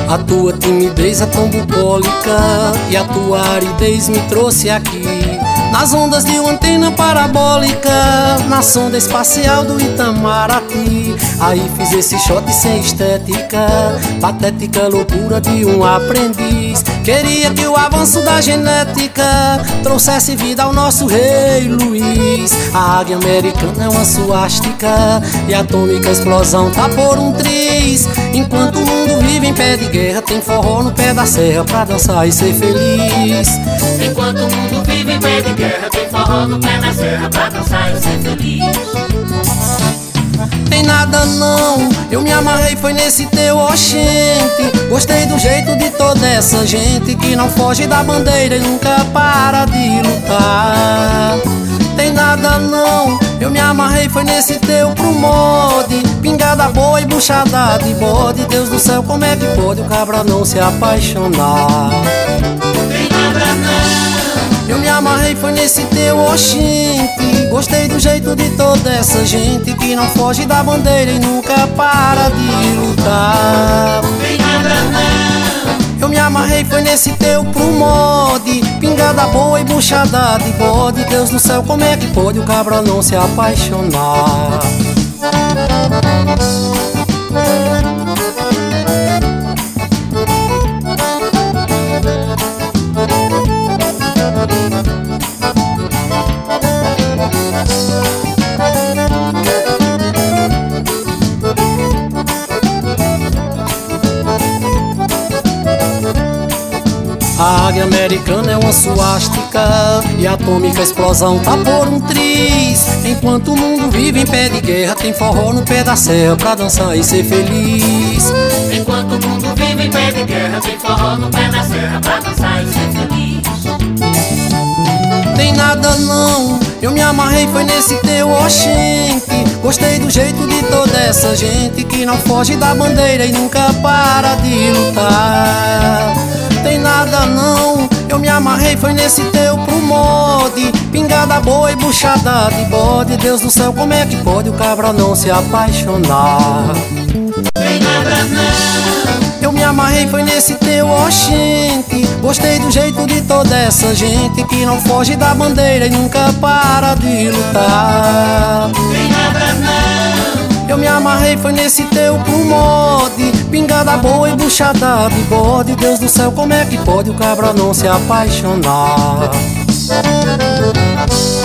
A tua timidez é tão bucólica e a tua aridez me trouxe aqui. Nas ondas de uma antena parabólica, na sonda espacial do Itamaraty. Aí fiz esse shot sem estética, patética loucura de um aprendiz. Queria que o avanço da genética trouxesse vida ao nosso rei Luiz. A águia americana é uma suástica e a atômica explosão tá por um triz. Enquanto o mundo vive em pé de guerra, tem forró no pé da serra pra dançar e ser feliz. Enquanto o mundo vive em pé de guerra, tem forró no pé da serra pra dançar e ser feliz. Tem nada não, eu me amarrei foi nesse teu oxente. Gostei do jeito de toda essa gente que não foge da bandeira e nunca para de lutar. Tem nada não, eu me amarrei foi nesse teu promode. Pingada boa e buchada de bode. Deus do céu, como é que pode o cabra não se apaixonar? Tem nada não, eu me amarrei foi nesse teu oxente. Gostei do jeito de toda essa gente que não foge da bandeira e nunca para de lutar. tem nada não, Eu me amarrei foi nesse teu promode. Pingada boa e buchada de bode. Deus do céu, como é que pode o cabra não se apaixonar? A águia americana é uma suástica e a atômica explosão tá por um triz. Enquanto o mundo vive em pé de guerra, tem forró no pé da serra pra dançar e ser feliz. enquanto o mundo vive em pé de guerra, tem forró no pé da serra pra dançar e ser feliz. Tem nada não, eu me amarrei foi nesse teu oxente. Gostei do jeito de toda essa gente que não foge da bandeira e nunca para de lutar. Tem nada não, eu me amarrei foi nesse teu promode. Pingada boa e buchada de bode. Deus do céu, como é que pode o cabra não se apaixonar? Tem nada não, Eu me amarrei foi nesse teu oxente. Gostei do jeito de toda essa gente que não foge da bandeira e nunca para de lutar. tem nada não, Eu me amarrei foi nesse teu promode. Pingada boa e buchada de bode. Deus do céu, como é que pode o cabra não se apaixonar?